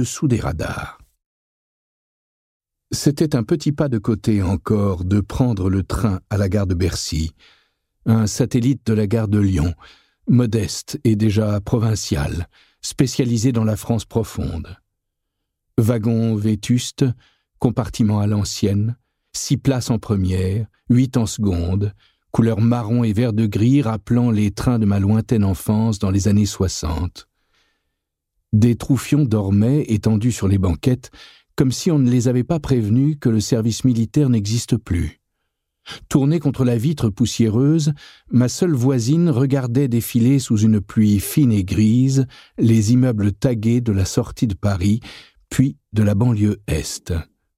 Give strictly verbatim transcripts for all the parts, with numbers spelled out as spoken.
dessous des radars. C'était un petit pas de côté encore de prendre le train à la gare de Bercy, un satellite de la gare de Lyon, modeste et déjà provincial, spécialisé dans la France profonde. Wagon vétuste, compartiment à l'ancienne, six places en première, huit en seconde, couleur marron et vert de gris rappelant les trains de ma lointaine enfance dans les années soixante. Des troufions dormaient étendus sur les banquettes, comme si on ne les avait pas prévenus que le service militaire n'existe plus. Tournée contre la vitre poussiéreuse, ma seule voisine regardait défiler sous une pluie fine et grise les immeubles tagués de la sortie de Paris, puis de la banlieue Est.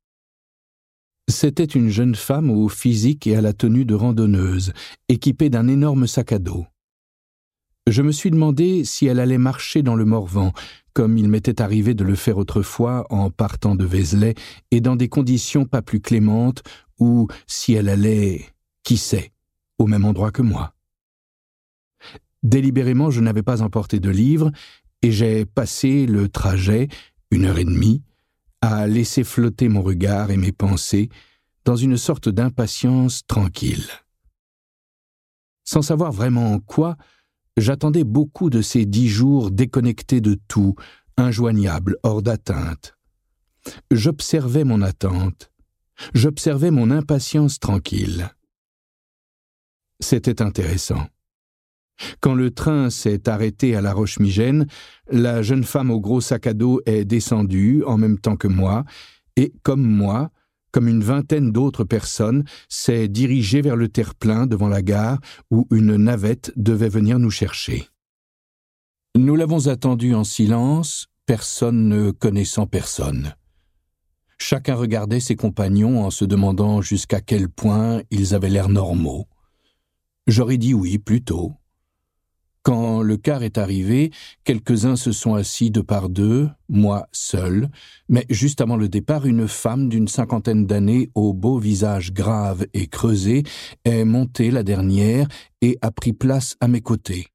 C'était une jeune femme au physique et à la tenue de randonneuse, équipée d'un énorme sac à dos. Je me suis demandé si elle allait marcher dans le Morvan, comme il m'était arrivé de le faire autrefois en partant de Vézelay et dans des conditions pas plus clémentes, ou si elle allait, qui sait, au même endroit que moi. Délibérément, je n'avais pas emporté de livre et j'ai passé le trajet, une heure et demie, à laisser flotter mon regard et mes pensées dans une sorte d'impatience tranquille. Sans savoir vraiment quoi, j'attendais beaucoup de ces dix jours déconnectés de tout, injoignables, hors d'atteinte. J'observais mon attente, j'observais mon impatience tranquille. C'était intéressant. Quand le train s'est arrêté à La Roche-Migène, la jeune femme au gros sac à dos est descendue en même temps que moi et, comme moi, comme une vingtaine d'autres personnes, s'est dirigée vers le terre-plein devant la gare où une navette devait venir nous chercher. Nous l'avons attendue en silence, personne ne connaissant personne. Chacun regardait ses compagnons en se demandant jusqu'à quel point ils avaient l'air normaux. J'aurais dit oui, plutôt. Quand le car est arrivé, quelques-uns se sont assis deux par deux, moi seul, mais juste avant le départ, une femme d'une cinquantaine d'années au beau visage grave et creusé est montée la dernière et a pris place à mes côtés.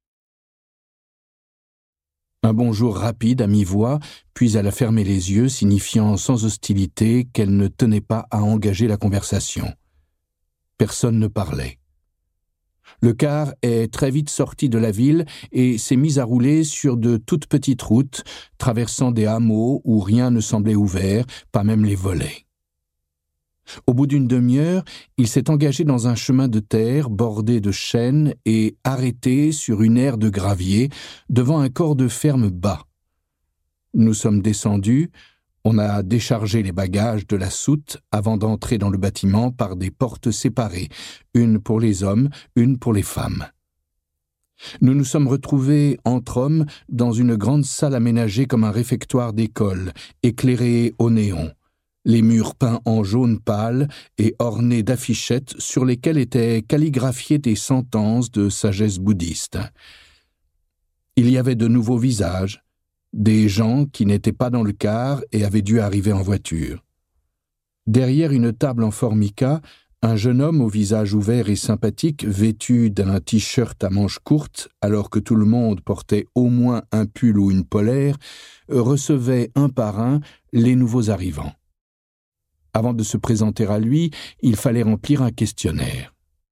Un bonjour rapide à mi-voix, puis elle a fermé les yeux, signifiant sans hostilité qu'elle ne tenait pas à engager la conversation. Personne ne parlait. Le car est très vite sorti de la ville et s'est mis à rouler sur de toutes petites routes, traversant des hameaux où rien ne semblait ouvert, pas même les volets. Au bout d'une demi-heure, il s'est engagé dans un chemin de terre bordé de chênes et arrêté sur une aire de gravier devant un corps de ferme bas. Nous sommes descendus. On a déchargé les bagages de la soute avant d'entrer dans le bâtiment par des portes séparées, une pour les hommes, une pour les femmes. Nous nous sommes retrouvés entre hommes dans une grande salle aménagée comme un réfectoire d'école, éclairée au néon, les murs peints en jaune pâle et ornés d'affichettes sur lesquelles étaient calligraphiées des sentences de sagesse bouddhiste. Il y avait de nouveaux visages, des gens qui n'étaient pas dans le car et avaient dû arriver en voiture. Derrière une table en formica, un jeune homme au visage ouvert et sympathique, vêtu d'un t-shirt à manches courtes, alors que tout le monde portait au moins un pull ou une polaire, recevait un par un les nouveaux arrivants. Avant de se présenter à lui, il fallait remplir un questionnaire.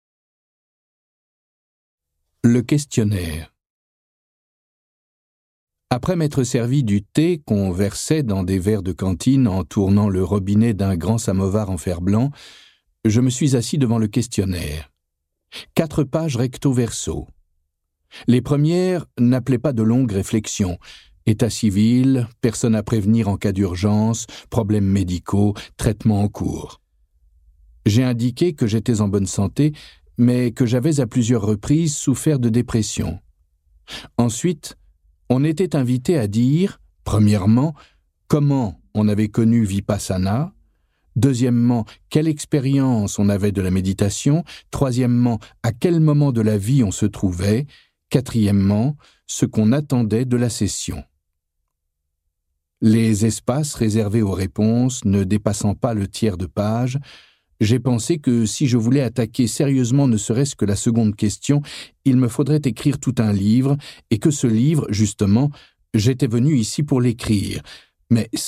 Le questionnaire. Après m'être servi du thé qu'on versait dans des verres de cantine en tournant le robinet d'un grand samovar en fer blanc, je me suis assis devant le questionnaire. Quatre pages recto-verso. Les premières n'appelaient pas de longues réflexions. État civil, personne à prévenir en cas d'urgence, problèmes médicaux, traitements en cours. J'ai indiqué que j'étais en bonne santé, mais que j'avais à plusieurs reprises souffert de dépression. Ensuite, on était invité à dire, premièrement, comment on avait connu Vipassana, deuxièmement, quelle expérience on avait de la méditation, troisièmement, à quel moment de la vie on se trouvait, quatrièmement, ce qu'on attendait de la session. Les espaces réservés aux réponses ne dépassant pas le tiers de page, j'ai pensé que si je voulais attaquer sérieusement ne serait-ce que la seconde question, il me faudrait écrire tout un livre, et que ce livre, justement, j'étais venu ici pour l'écrire. Mais